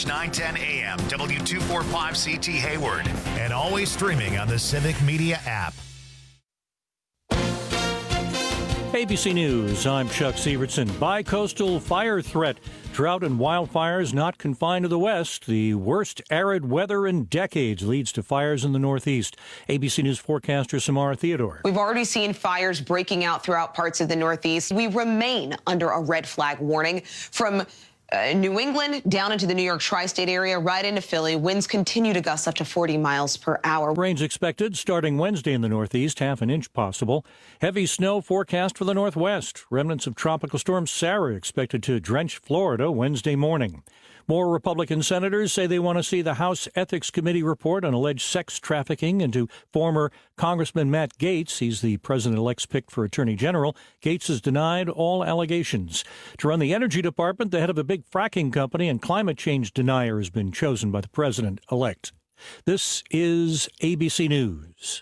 910 AM, W245CT Hayward, and always streaming on the Civic Media app. ABC News, I'm Chuck Sievertson. Bi-coastal fire threat. Drought and wildfires not confined to the west. The worst arid weather in decades leads to fires in the Northeast. ABC News forecaster Samara Theodore. We've already seen fires breaking out throughout parts of the Northeast. We remain under a red flag warning from New England down into the New York tri-state area, right into Philly. Winds continue to gust up to 40 miles per hour. Rains expected starting Wednesday in the Northeast, half an inch possible. Heavy snow forecast for the Northwest. Remnants of Tropical Storm Sarah expected to drench Florida Wednesday morning. More Republican senators say they want to see the House Ethics Committee report on alleged sex trafficking into former Congressman Matt Gaetz. He's the president-elect's pick for Attorney General. Gaetz has denied all allegations. To run the Energy Department, the head of a big fracking company and climate change denier has been chosen by the president-elect. This is ABC News.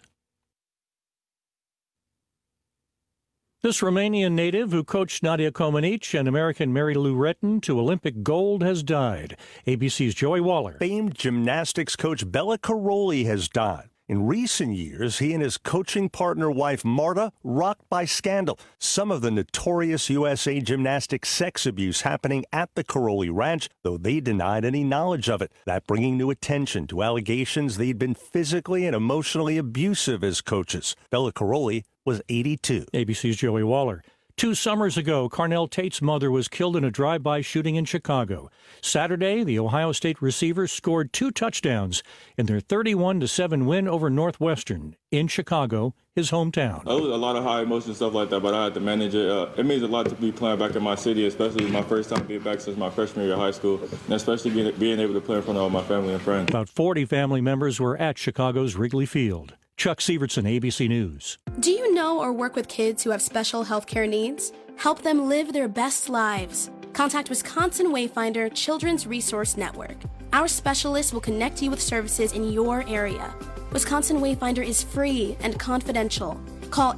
This Romanian native who coached Nadia Comaneci and American Mary Lou Retton to Olympic gold has died. ABC's Joey Waller. Famed gymnastics coach Bela Karolyi has died. In recent years, he and his coaching partner wife Marta rocked by scandal. Some of the notorious USA Gymnastics sex abuse happening at the Karolyi Ranch, though they denied any knowledge of it. That bringing new attention to allegations they'd been physically and emotionally abusive as coaches. Bela Karolyi was 82. ABC's Joey Waller. 2 summers ago, Carnell Tate's mother was killed in a drive-by shooting in Chicago. Saturday, the Ohio State receiver scored 2 touchdowns in their 31-7 win over Northwestern in Chicago, his hometown. It was a lot of high emotion stuff like that, but I had to manage it. It means a lot to be playing back in my city, especially my first time being back since my freshman year of high school, and especially being able to play in front of all my family and friends. About 40 family members were at Chicago's Wrigley Field. Chuck Sievertson, ABC News. Do you know or work with kids who have special health care needs? Help them live their best lives. Contact Wisconsin Wayfinder Children's Resource Network. Our specialists will connect you with services in your area. Wisconsin Wayfinder is free and confidential. Call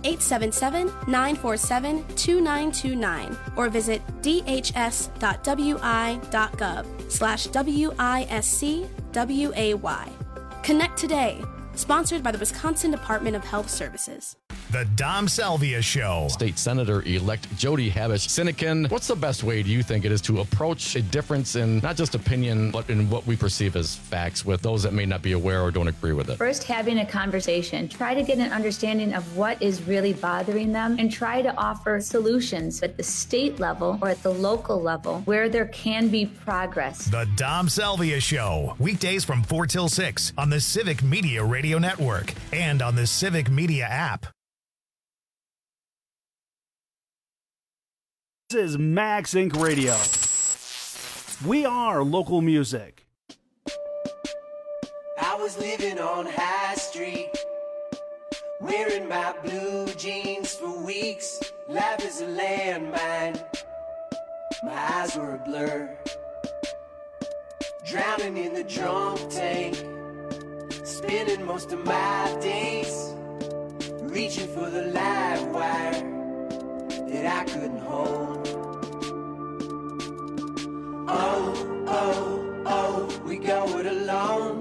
877-947-2929 or visit dhs.wi.gov/WISCWAY. Connect today. Sponsored by the Wisconsin Department of Health Services. The Dom Salvia Show. State Senator-elect Jody Habush-Sinekin, what's the best way, do you think, it is to approach a difference in not just opinion, but in what we perceive as facts with those that may not be aware or don't agree with it? First, having a conversation. Try to get an understanding of what is really bothering them and try to offer solutions at the state level or at the local level where there can be progress. The Dom Salvia Show. Weekdays from 4 till 6 on the Civic Media Radio Network and on the Civic Media app. This is Max Inc. Radio. We are local music. I was living on High Street, wearing my blue jeans for weeks. Life is a landmine, my eyes were a blur. Drowning in the drunk tank, spending most of my days reaching for the live wire that I couldn't hold. Oh, oh, oh, we go it alone.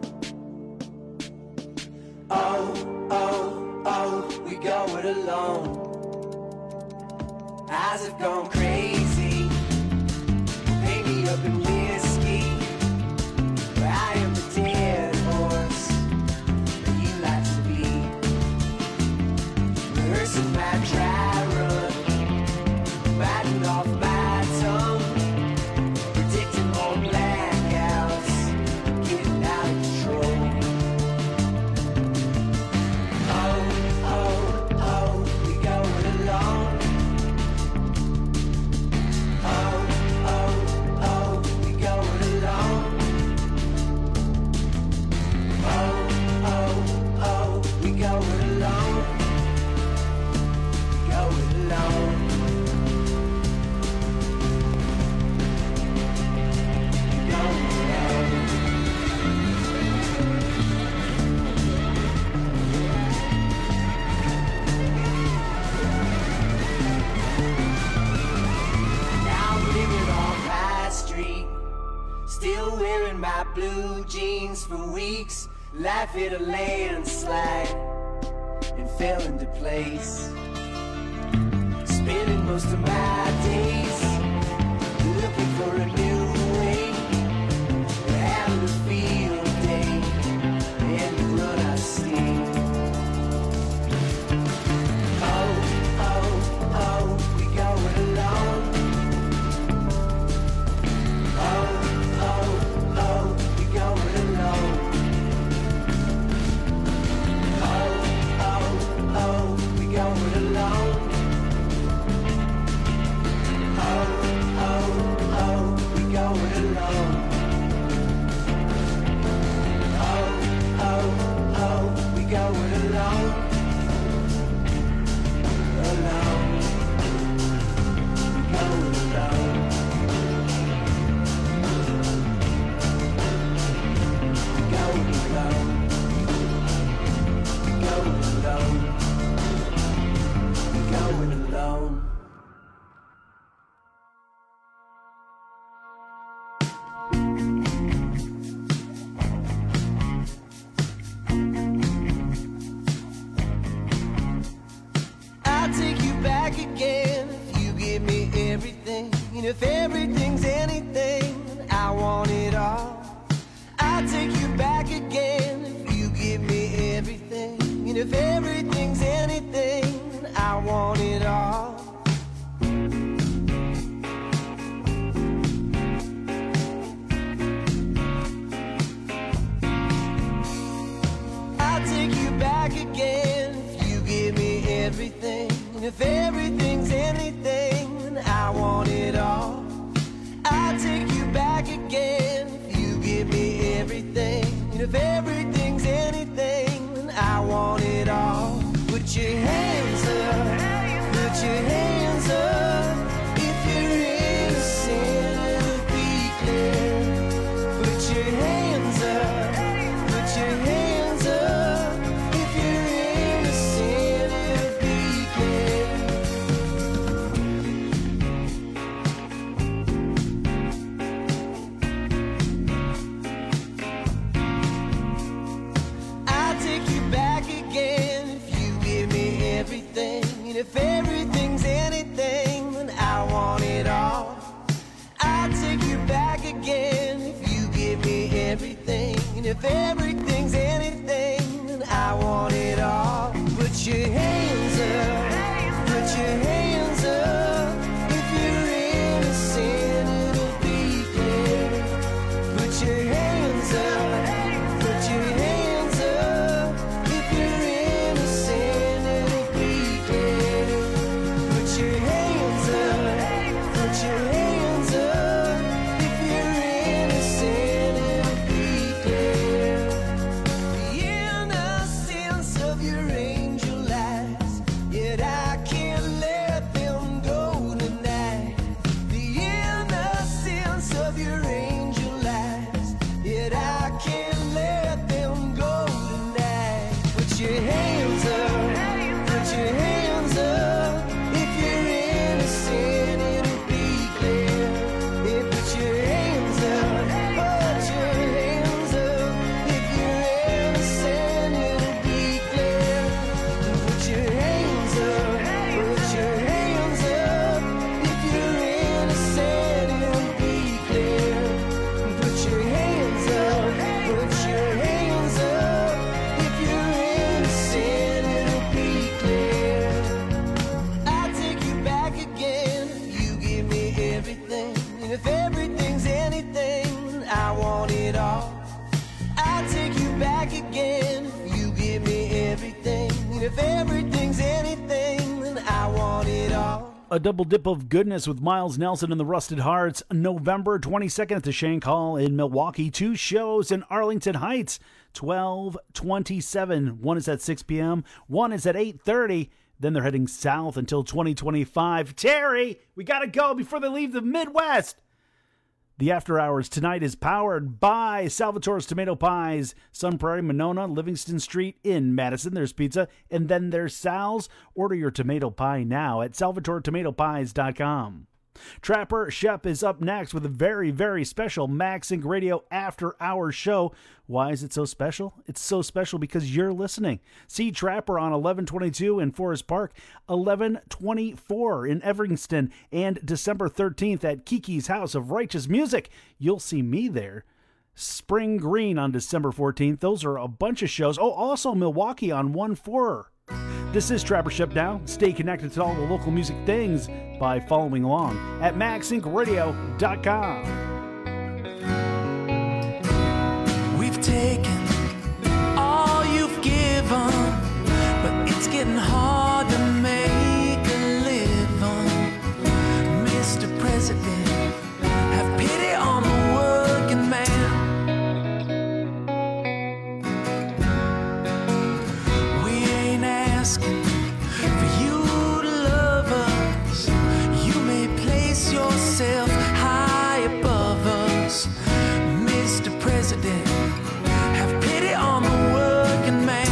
Oh, oh, oh, we go it alone. Eyes have gone crazy, paint me up in whiskey. I am the dead horse that you like to be. Rehearsing my dry run, biting off my tongue, predicting more blackouts, getting out of control. Oh, oh, oh, we go it alone. Oh, oh, oh, we wearing my blue jeans for weeks. Life hit a landslide and fell into place. Spending most of my days looking for a new way, having a field day in the blood I see. Oh, oh, oh, we going alone. Oh, oh, oh, we going alone. Oh, oh, oh, we going alone. Oh, oh, oh, we going alone. Oh, oh, oh, we going alone. Alone. We going alone. We going alone. We going alone. We going alone. I'll take you back again if you give me everything. And if everything's anything, I want it all. I'll take you back again if you give me everything. And if everything's anything, I want it all. I'll take you back again if you give me everything. And if everything's anything, I want it all. I'll take you back again if you give me everything. And if everything's anything, I want it all. Put your hands up, put your hands up. If you're innocent, it'll be clear. Put your hands up, put your hands up. If you're innocent, it'll be clear. I'll take you back again if you give me everything. And if everything's anything, then I want it all. I'll take you back again if you give me everything. And if everything's anything, then I want it all. Put your hands up, put your hands up. If you're innocent, it'll be clear. Put your hands up, put your hands up. If you're innocent, it'll be clear. Put your hands up, put your hands up. If you're innocent, it'll be clear. The innocence of your angel eyes, yet I can't let them go tonight. The innocence of your angel eyes, yet I can't let them go tonight. Put your hands up, put your hands up. If you're innocent, it'll be clear. Yeah, put your hands up, put your hands up. If you're innocent, it'll be clear. Put your hands up, put your hands up. If you're innocent, it'll be clear. Put your hands up, put your hands up. If you're innocent, it'll be clear. I'll take you back again if you give me everything. And if everything's anything, I want it all. I'll take you back again if you give me everything. And if everything's anything, then I want it all. A double dip of goodness with Miles Nelson and the Rusted Hearts, November 22nd at the Shank Hall in Milwaukee. 2 shows in Arlington Heights, 12/27. One is at 6 p.m., one is at 8:30. Then they're heading south until 2025. Terry, we got to go before they leave the Midwest. The After Hours tonight is powered by Salvatore's Tomato Pies, Sun Prairie, Monona, Livingston Street in Madison. There's pizza, and then there's Sal's. Order your tomato pie now at salvatortomatopies.com. Trapper Shep is up next with a very, very special MagSync Radio After Hours show. Why is it so special? It's so special because you're listening. See Trapper on 1122 in Forest Park, 1124 in Evanston, and December 13th at Kiki's House of Righteous Music. You'll see me there. Spring Green on December 14th. Those are a bunch of shows. Oh, also Milwaukee on 1/4. This is Trapper Shep now. Stay connected to all the local music things by following along at magsyncradio.com. We've taken all you've given, but it's getting hard to make a living. Mr. President, have pity on the working man. We ain't asking for you to love us. You may place yourself high above us. Mr. President, have pity on the working man.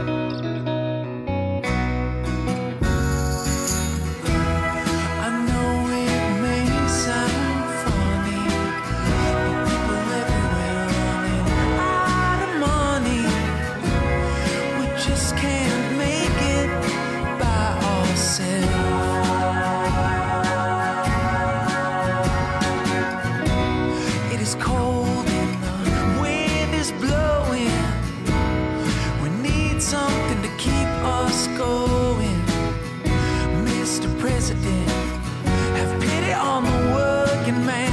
I know it may sound funny, but people everywhere running out of money. We just can't make it by ourselves. It is cold and the wind is blowing. We need something to keep us going. Mr. President, have pity on the working man.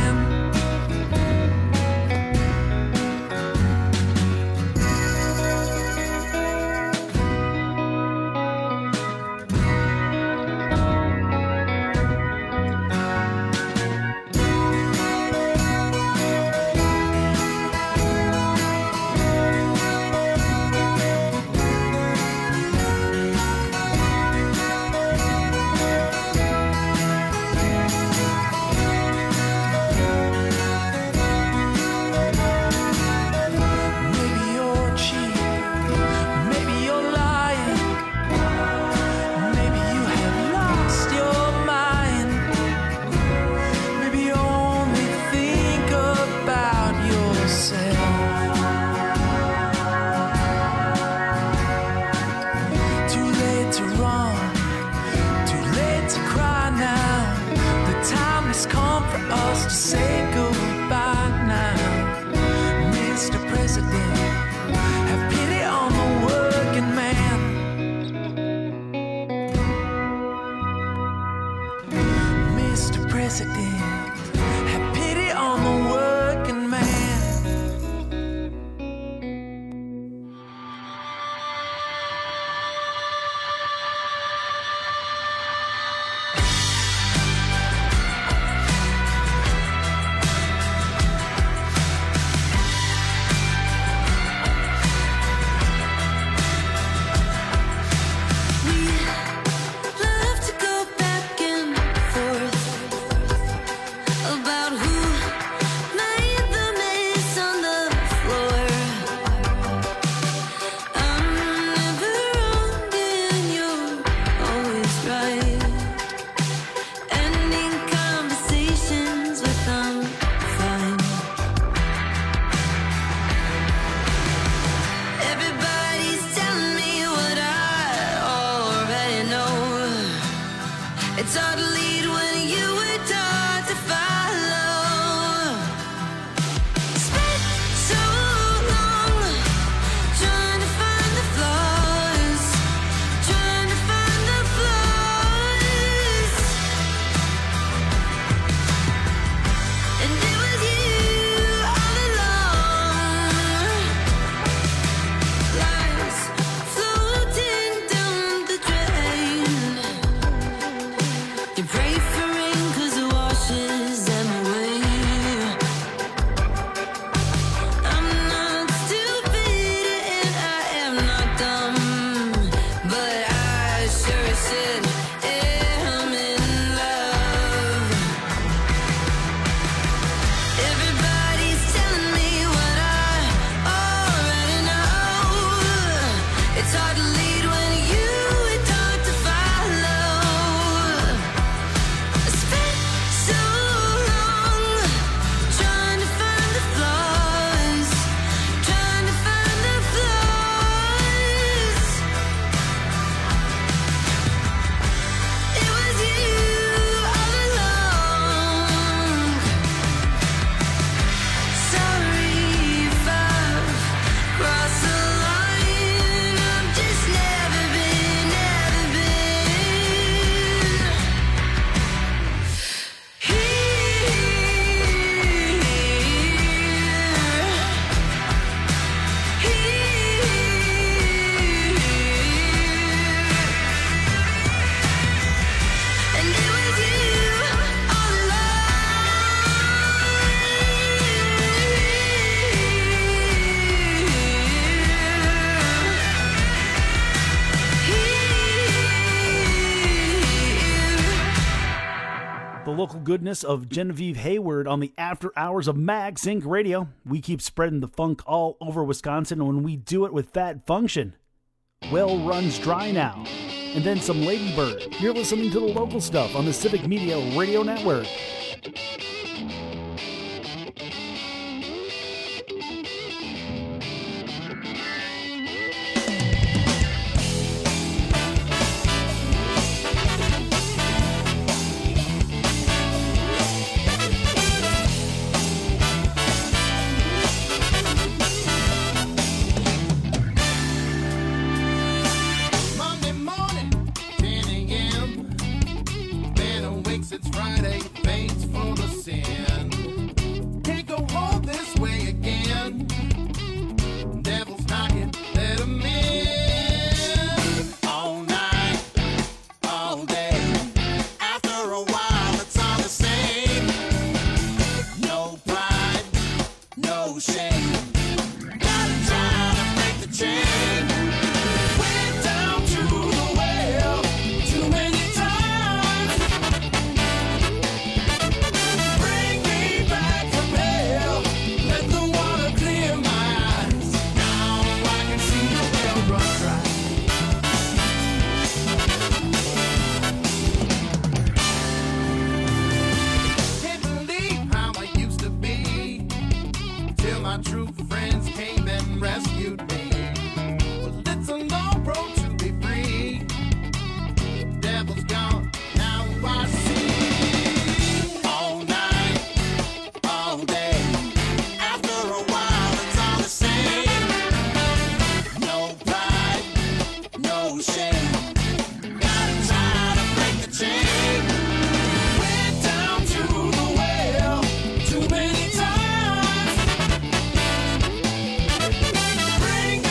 local goodness of Genevieve Hayward on the After Hours of Mag Sync Radio. We keep spreading the funk all over Wisconsin when we do it with Fat Function. Well runs dry now. And then some Ladybird. You're listening to the local stuff on the Civic Media Radio Network. Bring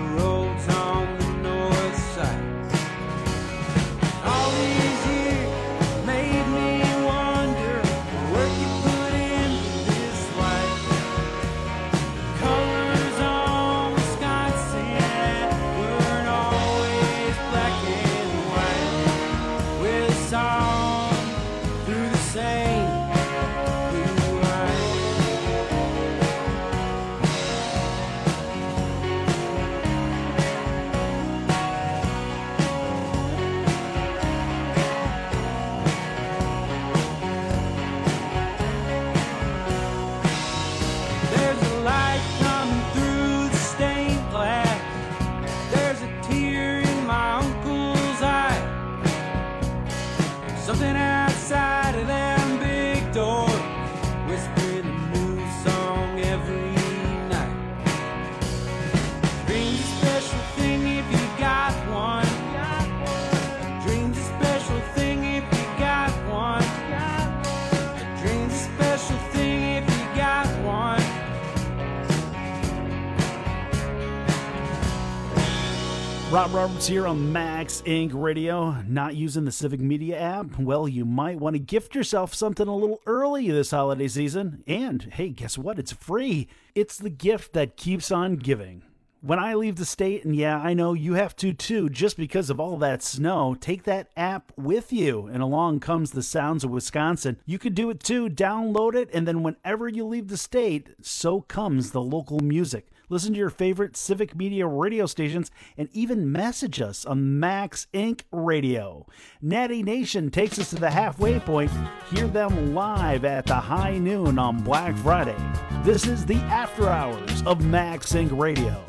roads on the north side. All these years made me wonder the work you put into this life. Colors on Wisconsin weren't always black and white. With a song through the same blue line. There's a light coming through the stained glass. There's a tear in my uncle's eye. Something outside of them big doors, whispering a new song every night. Dreams a special thing if you got one. Dreams a special thing if you got one. Dreams a special thing if you got one. Rob Roberts here on Max Inc. Radio. Not using the Civic Media app? Well, you might want to gift yourself something a little early this holiday season. And, hey, guess what? It's free. It's the gift that keeps on giving. When I leave the state, and yeah, I know you have to too, just because of all that snow, take that app with you. And along comes the sounds of Wisconsin. You could do it too. Download it, and then whenever you leave the state, so comes the local music. Listen to your favorite Civic Media radio stations and even message us on Max Inc. Radio. Natty Nation takes us to the halfway point. Hear them live at the high noon on Black Friday. This is the After Hours of Max Inc. Radio.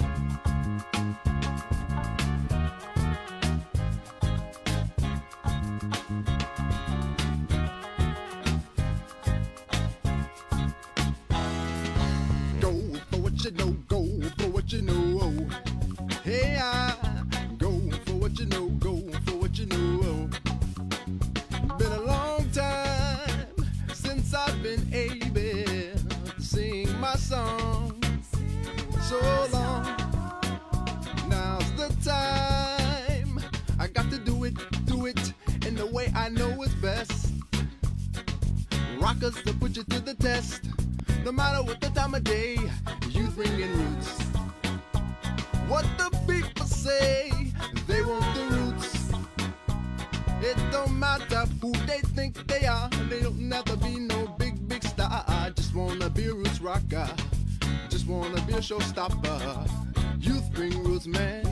Go for what you know. Hey, go for what you know. Go for what you know. Been a long time since I've been able to sing my song. So long. Now's the time. I got to do it in the way I know is best. Rockers to put you to the test. No matter what the time of day, you bringing roots. What the people say, they want the roots. It don't matter who they think they are. They don't never be no big star. I just wanna be a roots rocker. Just wanna be a showstopper. Youth bring roots, man.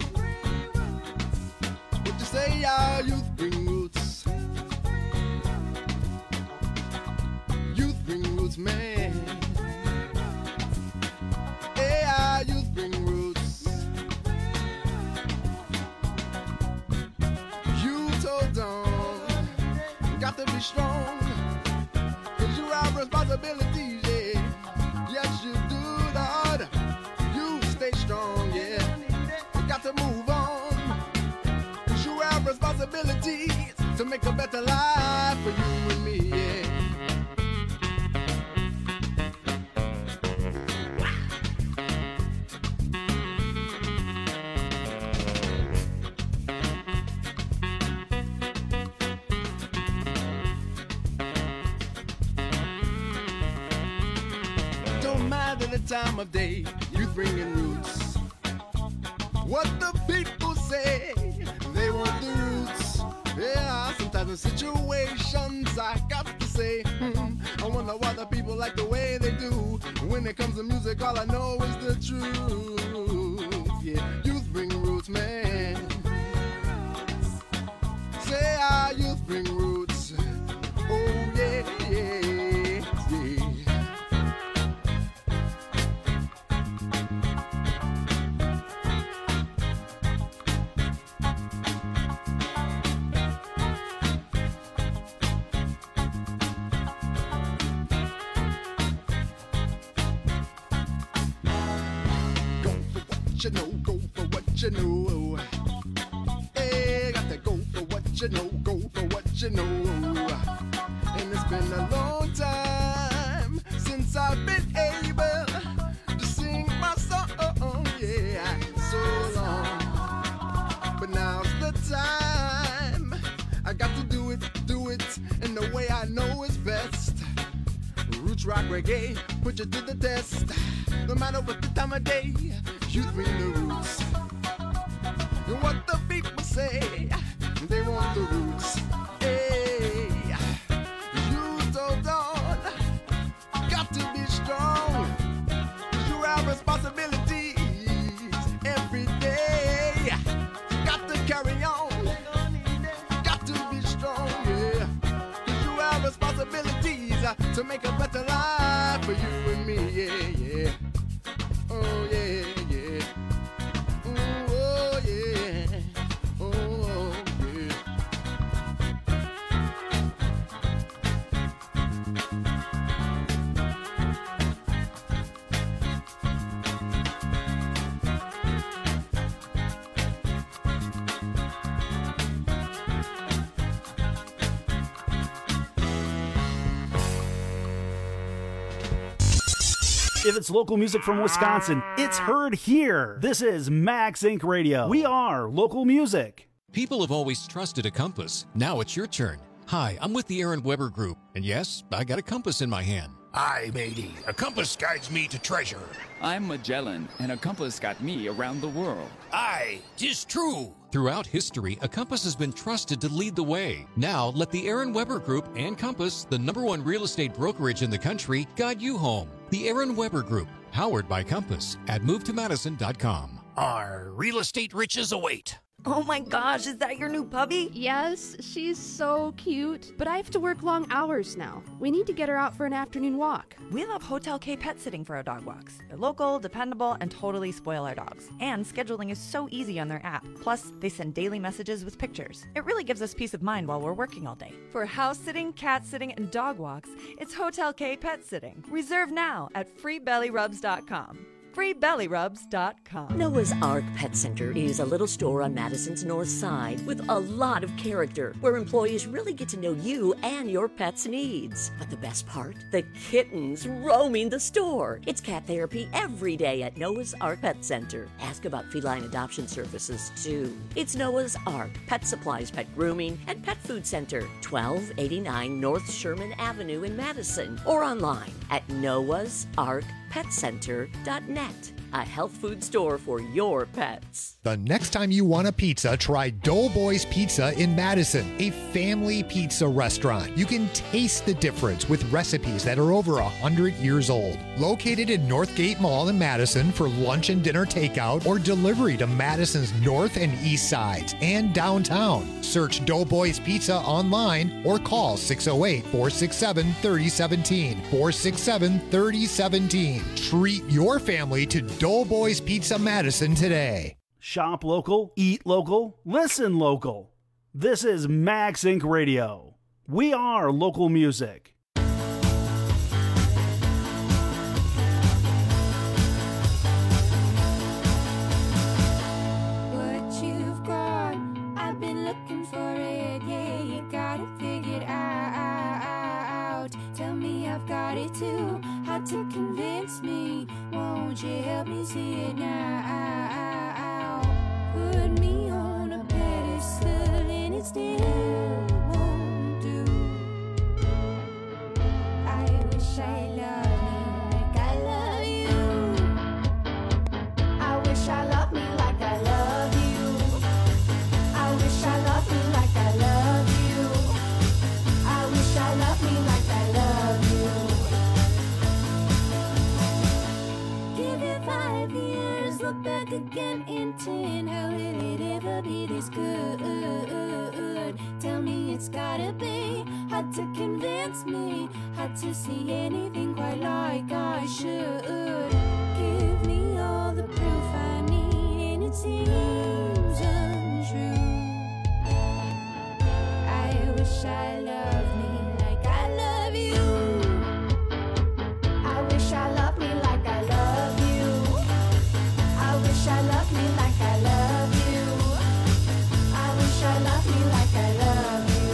What you say, yeah, youth bring roots. Youth bring roots, man. Yeah, youth bring roots. Youth hold on. Got to be strong. Cause you have responsibilities, yeah. Yes, you do, Lord. You stay strong, yeah. You got to move on. Cause you have responsibilities to make a better life for you and me, yeah. Time of day, you bringing roots. What the people say, they want the roots. Yeah, sometimes in situations I got to say, I wonder why the people like the way they do. When it comes to music, all I know is the truth. Yeah, youth bring roots, man. Say our youth bring roots. Oh yeah, yeah, yeah. Go for what you know. Hey, got to go for what you know. Go for what you know. And it's been a long time since I've been able to sing my song. Yeah, so got to do it in the way I know is best. Roots rock reggae, put you to the test. No matter what the time of day, you bring the roots. And what the people say, they want the roots. Hey, youth hold on, got to be strong. You have responsibilities every day. Got to carry on, got to be strong, yeah. You have responsibilities to make a better life for you and me, yeah, yeah. Oh, yeah, yeah. Oh, yeah. Oh, yeah. If it's local music from Wisconsin, it's heard here. This is Max Inc. Radio. We are local music. People have always trusted a compass. Now it's your turn. Hi, I'm with the Aaron Weber Group, and yes, I got a compass in my hand. Aye, matey. A compass guides me to treasure. I'm Magellan, and a compass got me around the world. Aye, 'tis true. Throughout history, a compass has been trusted to lead the way. Now, let the Aaron Weber Group and Compass, the #1 real estate brokerage in the country, guide you home. The Aaron Weber Group, powered by Compass, at MoveToMadison.com. Our real estate riches await. Oh my gosh, is that your new puppy? Yes, she's so cute. But I have to work long hours now. We need to get her out for an afternoon walk. We love Hotel K Pet Sitting for our dog walks. They're local, dependable, and totally spoil our dogs. And scheduling is so easy on their app. Plus, they send daily messages with pictures. It really gives us peace of mind while we're working all day. For house sitting, cat sitting, and dog walks, it's Hotel K Pet Sitting. Reserve now at freebellyrubs.com. freebellyrubs.com. Noah's Ark Pet Center is a little store on Madison's north side with a lot of character, where employees really get to know you and your pet's needs. But the best part? The kittens roaming the store. It's cat therapy every day at Noah's Ark Pet Center. Ask about feline adoption services, too. It's Noah's Ark Pet Supplies, Pet Grooming, and Pet Food Center, 1289 North Sherman Avenue in Madison, or online at noahsarkpetcenter.net. A health food store for your pets. The next time you want a pizza, try Doughboys Pizza in Madison, a family pizza restaurant. You can taste the difference with recipes that are over 100 years old. Located in Northgate Mall in Madison for lunch and dinner takeout or delivery to Madison's north and east sides and downtown. Search Doughboys Pizza online or call 608-467-3017. 467-3017. Treat your family to Doughboys Pizza Madison today. Shop local, eat local, listen local. This is Max Inc. Radio. We are local music. What you've got, I've been looking for it. Yeah, you got it figured out. Tell me I've got it too. Hard to convince me. Won't you help me see it now? Put me on a pedestal and it still won't do. I wish I loved me like I love you. I wish I loved me like I love you. I wish I loved me like I love you. I wish I loved me like I love you. Give it 5 years, look back again in 10. How will it ever be this good? Tell me it's gotta be hard to convince me, hard to see anything quite like I should. Give me all the proof I need and it seems untrue. I wish I loved me like I love you. I wish I loved me like I love you. I wish I loved me like I love you. I wish I loved me like I love you.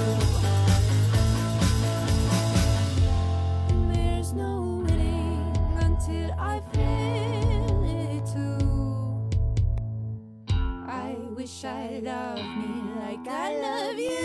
And there's no winning until I feel it too. I wish I loved me like I love you.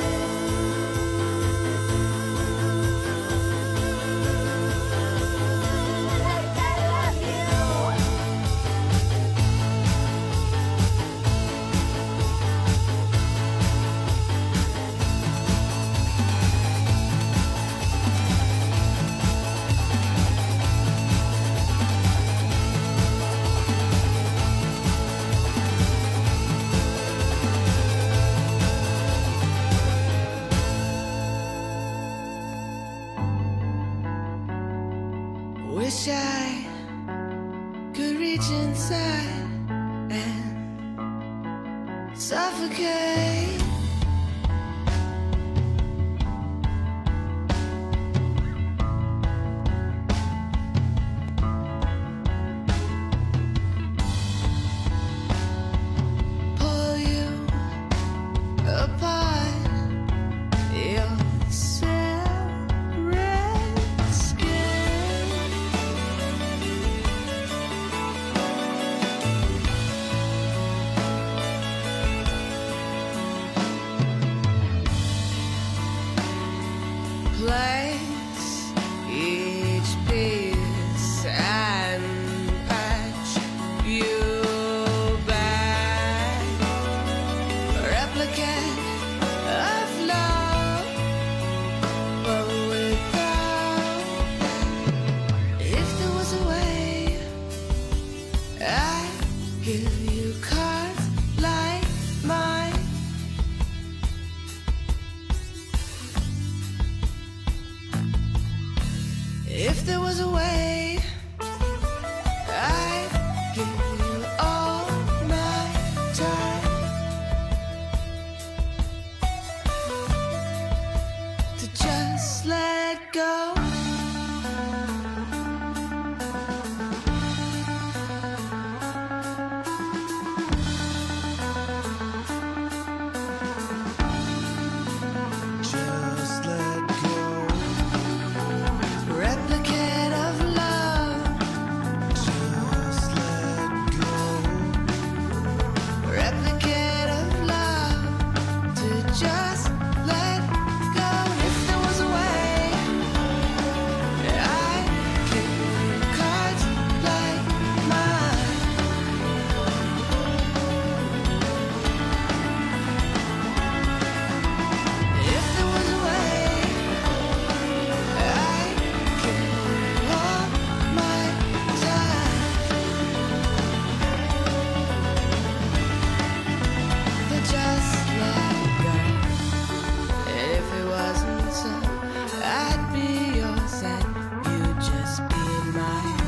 Wish I could reach inside and suffocate. Pull you apart. Your separate skin. Place each piece and patch you back. Replicate of love, but without that. If there was a way, I'd give you cards like mine. If there was a way, I'd give you all my time to just let go. Just let go. Replicate of love. Just let go. Replicate of love. To just let go. If there was a way, I'd give you cards like mine. If there was a way, I'd give you all my time. But just let go. If it wasn't so, I'd be yours and you'd just be mine.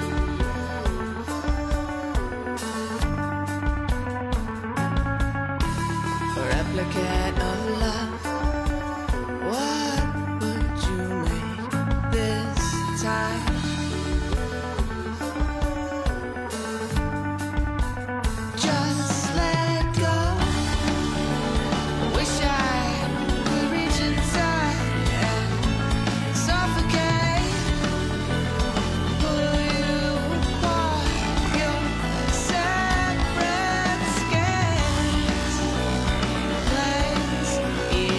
Replicate of love. What would you make this time? Just let go. Wish I could reach inside and suffocate. Pull you apart. Your separate skins. Place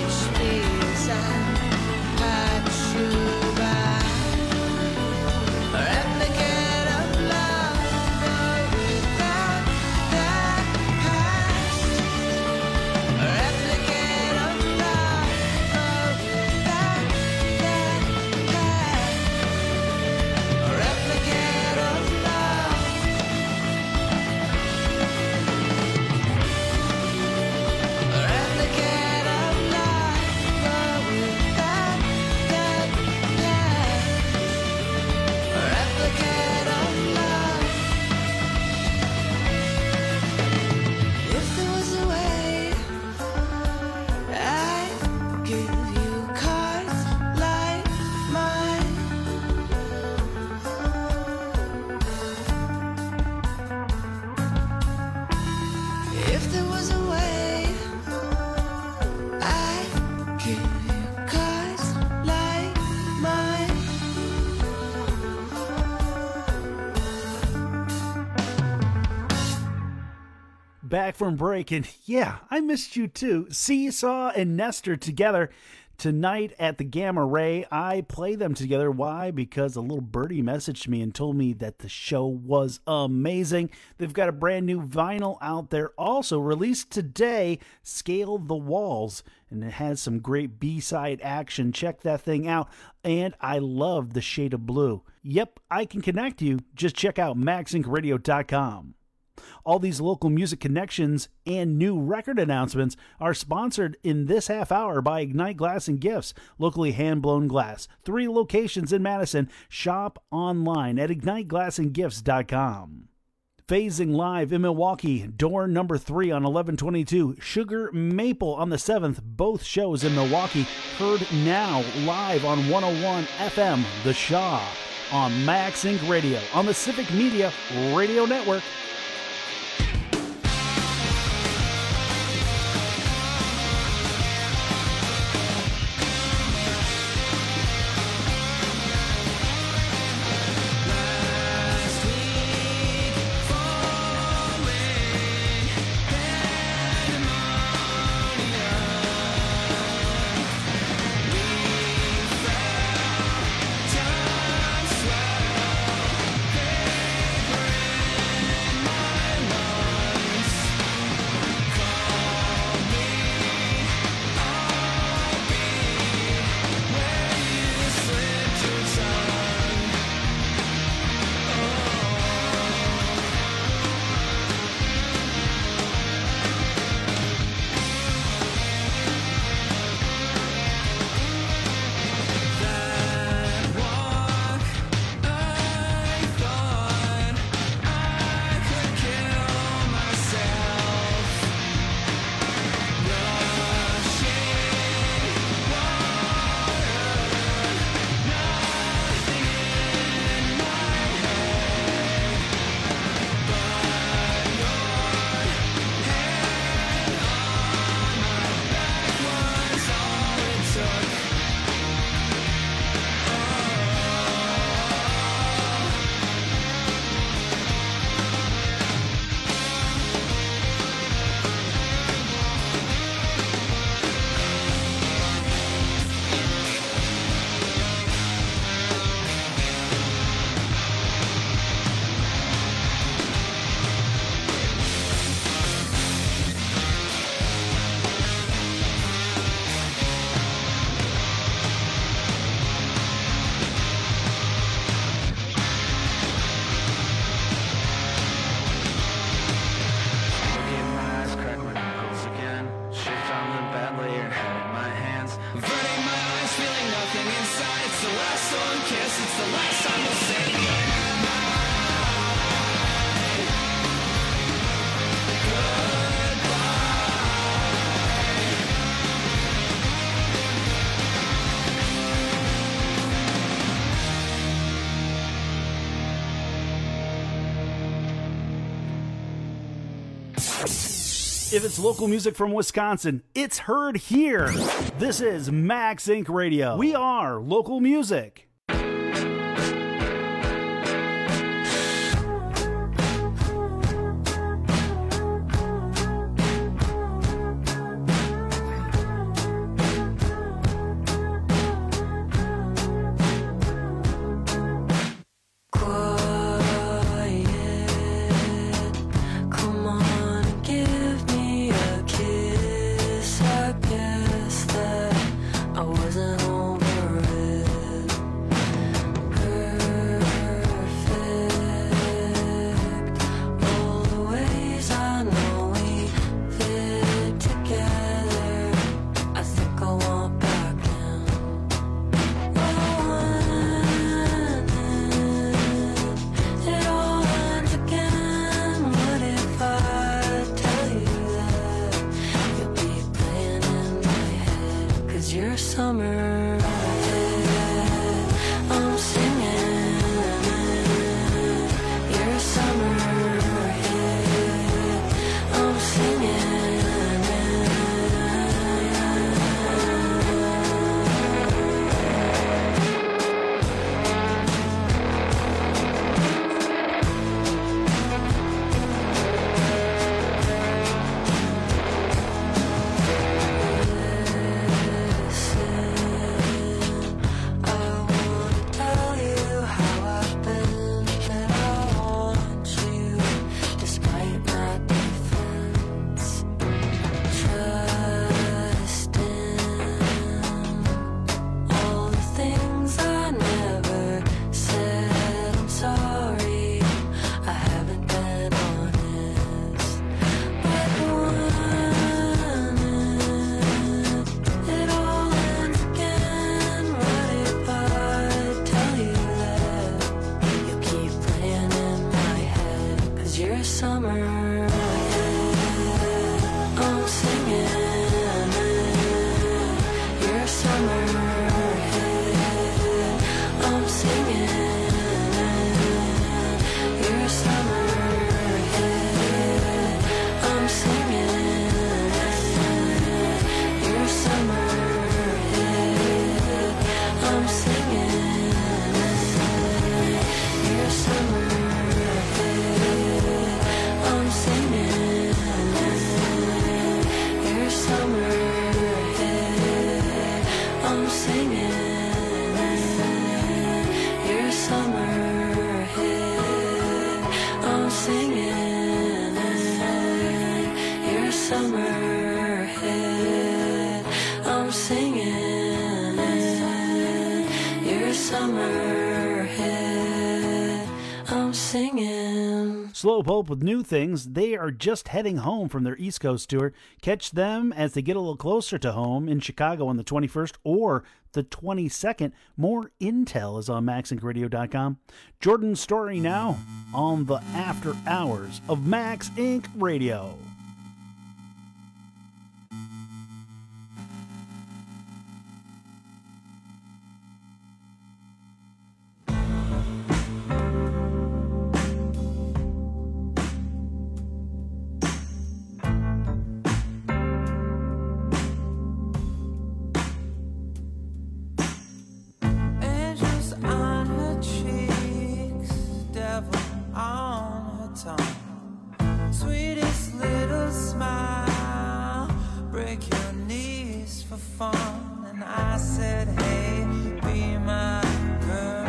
back from break, and yeah, I missed you too. Seesaw and Nestor together tonight at the Gamma Ray. I play them together. Why? Because a little birdie messaged me and told me that the show was amazing. They've got a brand new vinyl out there also released today, Scale the Walls, and it has some great B-side action. Check that thing out. And I love the shade of blue. Yep, I can connect you. Just check out MaxIncRadio.com. All these local music connections and new record announcements are sponsored in this half hour by Ignite Glass and Gifts, locally hand-blown glass. 3 locations in Madison. Shop online at IgniteGlassandGifts.com. Phasing live in Milwaukee, door number 3 on 11/22. Sugar Maple on the 7th. Both shows in Milwaukee. Heard now live on 101 FM, The Shaw, on Max Inc. Radio, on the Civic Media Radio Network. If it's local music from Wisconsin, it's heard here. This is Max Inc. Radio. We are local music. hit. I'm singing. You're a summer hit. I'm singing. Slowpoke with new things. They are just heading home from their East Coast tour. Catch them as they get a little closer to home in Chicago on the 21st or the 22nd. More intel is on MaxIncRadio.com. Jordan's story now on the After Hours of Max Inc. Radio. Sweetest little smile, break your knees for fun. And I said, hey, be my girl.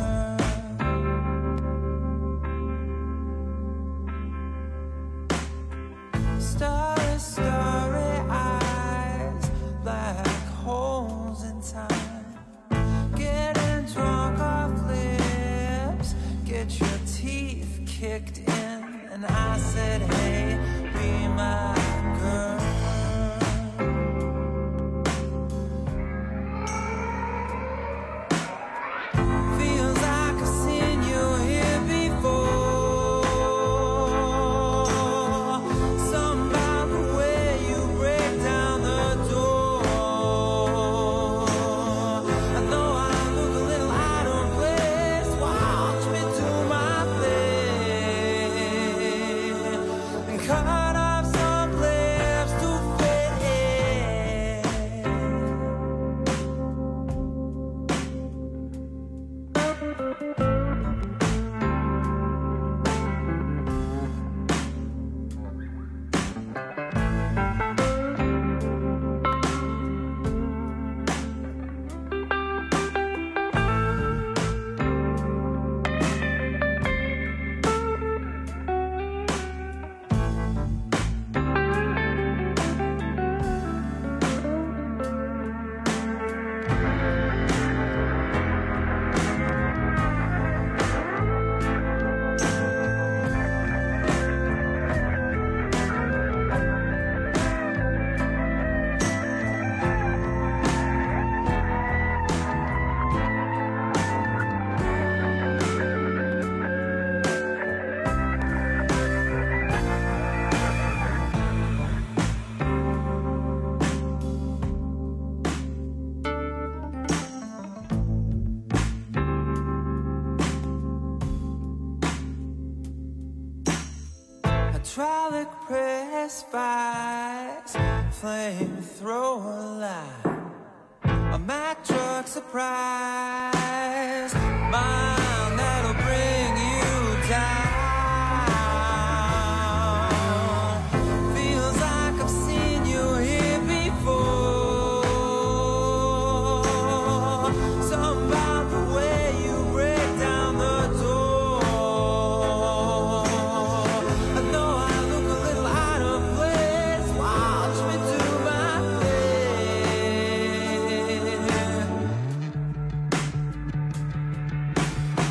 Starry, starry eyes, black holes in time. Getting drunk off lips, get your teeth kicked in. And I said, hey, be my girl. Feels like I've seen you here before. Something about the way you break down the door. I know I look a little out of place. Watch me do my thing and cut off some lips to fit hydraulic press vise, flamethrower line, a Mack truck surprise, mine that'll bring you down. Feels like I've seen you here before. Something about the way you break down the door. I know I look a little out of place. Watch me do my thing.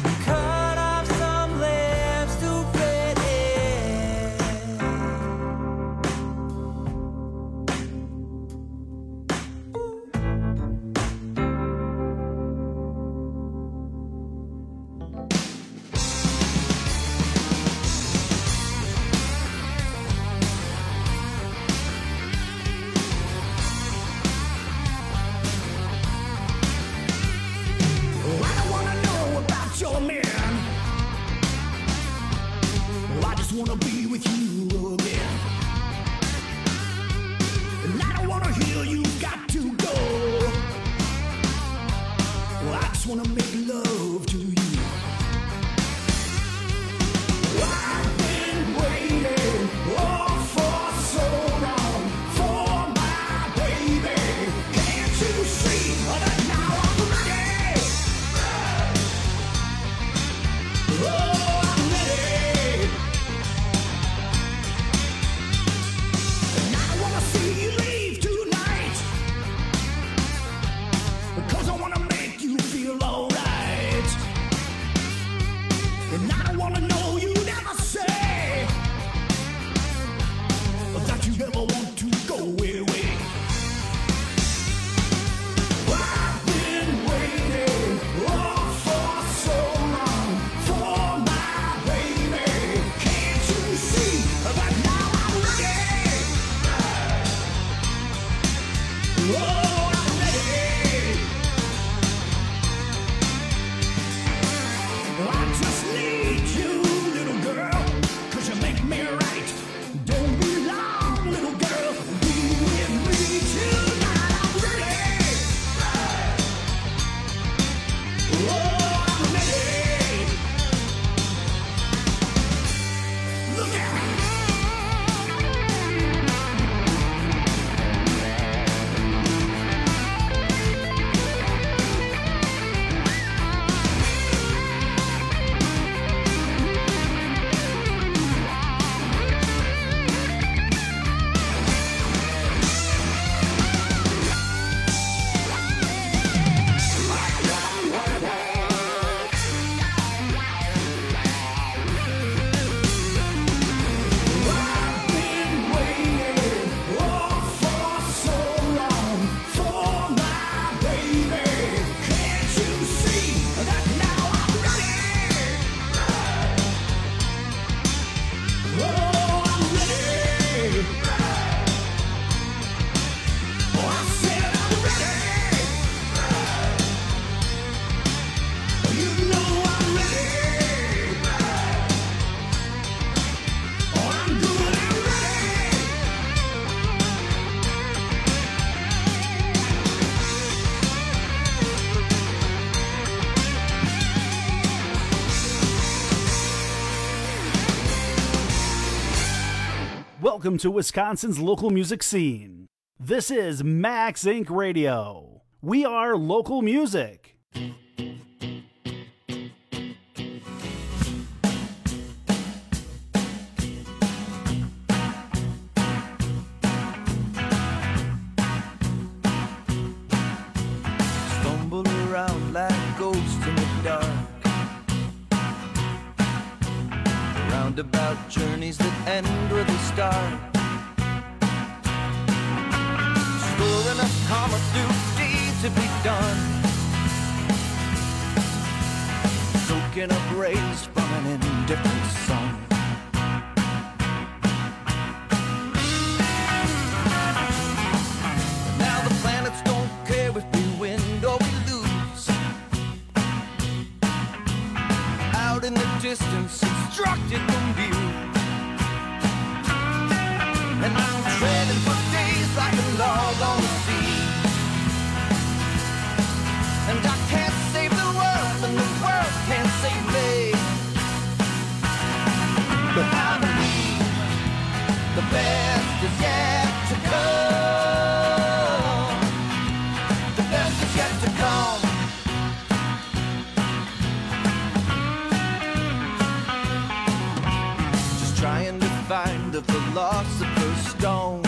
Welcome to Wisconsin's local music scene. This is Max Inc. Radio. We are local music. Stumble around like ghosts in the dark. Roundabout journeys that end with a start. Storing up karma through deeds to be done. Soaking up rays from an indifferent sun. Now the planets don't care if we win or we lose. Out in the distance, instructed from view. And I'm treading for days like a log on the sea. And I can't save the world, and the world can't save me. But I believe the best is yet to come. The best is yet to come. Trying to find the philosopher's stone.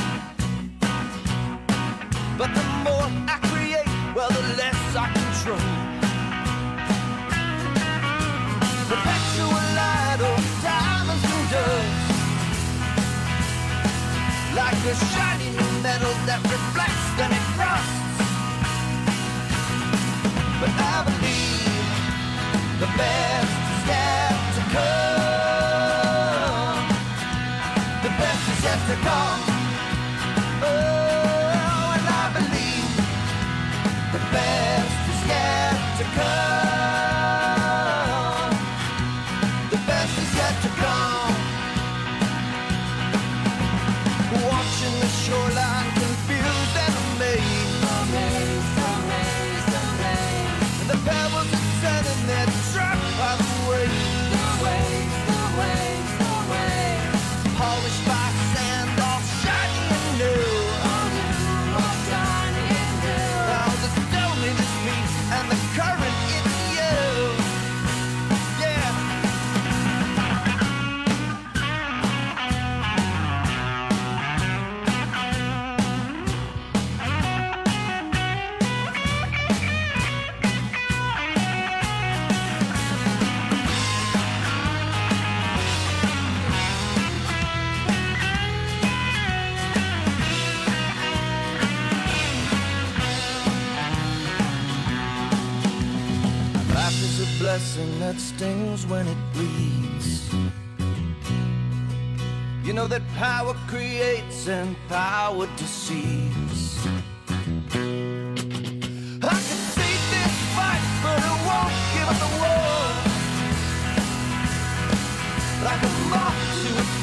But the more I create, well, the less I control. Perpetual light of diamonds and dust, like a shiny new metal that reflects then it rusts. But I believe the best is yet to come. The best is yet to come. Oh, and I believe the best is yet to come. The best is yet to come. Watching the shoreline confused and amazed. Amazed, amazed, amazed. And the pebbles are setting their trap by the waves. The waves, the waves, the waves. Polished by sand, all shiny and new. All new, all shiny and new. Now the stone is me, and the current is you. Yeah. Life is a blessing that stings when it bleeds. You know that power creates and power deceives.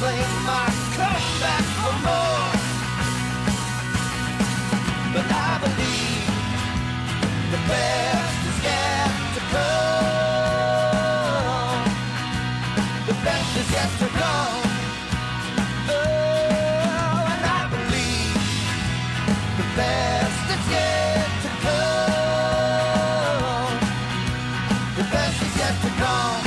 flame might come back for more. But I believe the best is yet to come. The best is yet to come. Oh, and I believe the best is yet to come. The best is yet to come.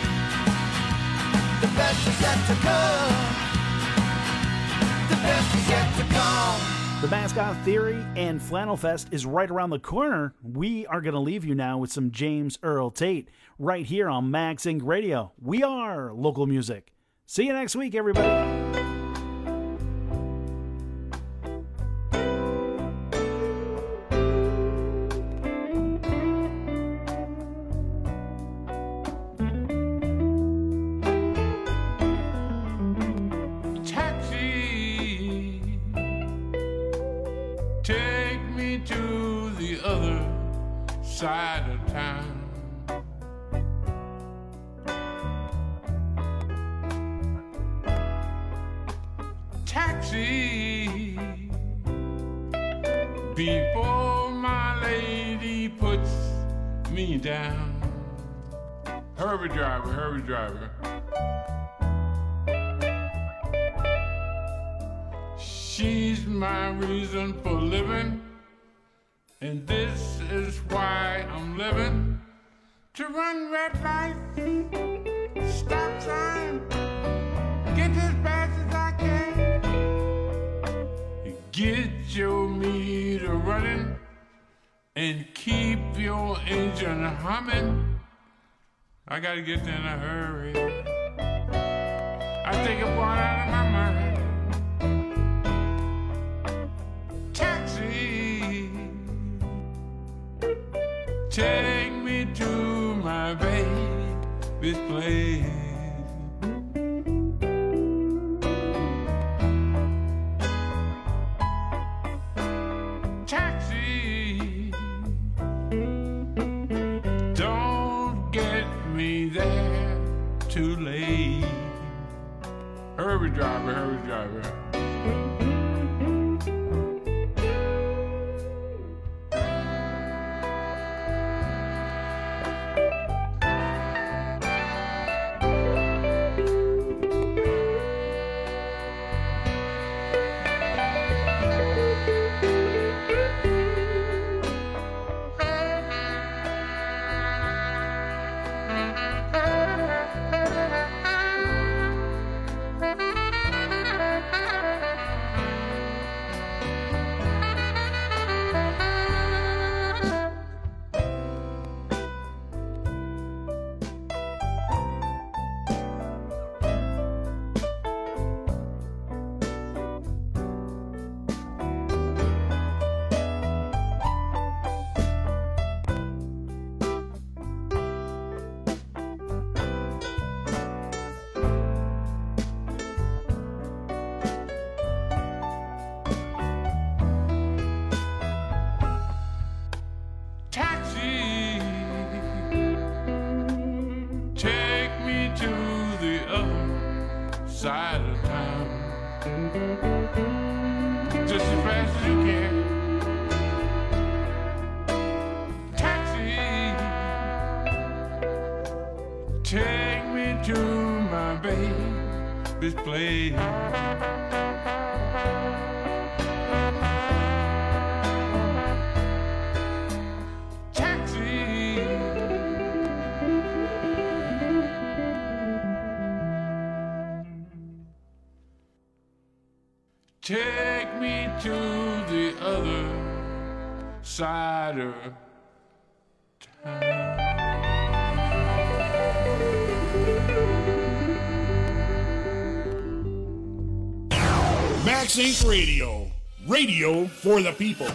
The best is yet to come. The best is yet to come. The Mascot Theory and Flannel Fest is right around the corner. We are going to leave you now with some James Earl Tate right here on Max Inc. Radio. We are local music. See you next week, everybody. Side of town. Taxi, before my lady puts me down. Hurry driver, hurry driver. She's my reason for living. And this is why I'm living. To run red lights, stop sign, get as fast as I can. Get your meter running and keep your engine humming. I gotta get there in a hurry. I think I'm going out of my mind. Taxi, take me to my baby's place. Taxi, don't get me there too late. Hurry driver, hurry driver. Side of town, just as fast as you can. Taxi, take me to my baby's place. Take me to the other side of town. Max Inc. Radio. Radio for the people.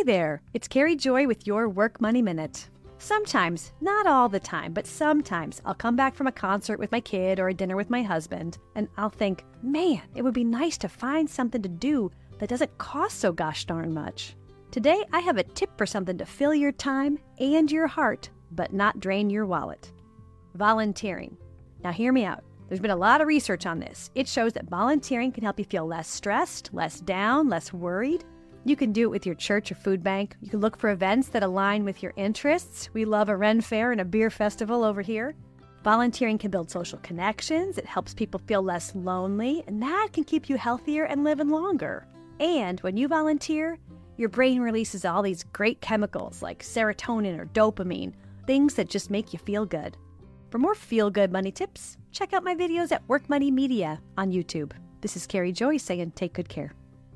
there, it's Carrie Joy with your Work Money Minute. Sometimes, not all the time, but sometimes I'll come back from a concert with my kid or a dinner with my husband, and I'll think, man, it would be nice to find something to do that doesn't cost so gosh darn much. Today, I have a tip for something to fill your time and your heart, but not drain your wallet. Volunteering. Now hear me out. There's been a lot of research on this. It shows that volunteering can help you feel less stressed, less down, less worried. You can do it with your church or food bank. You can look for events that align with your interests. We love a Ren Fair and a beer festival over here. Volunteering can build social connections. It helps people feel less lonely, and that can keep you healthier and living longer. And when you volunteer, your brain releases all these great chemicals like serotonin or dopamine, things that just make you feel good. For more feel-good money tips, check out my videos at Work Money Media on YouTube. This is Carrie Joy saying take good care.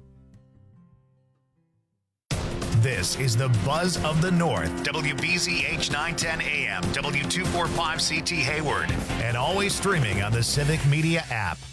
This is the Buzz of the North, WBZH 910 AM, W245CT Hayward, and always streaming on the Civic Media app.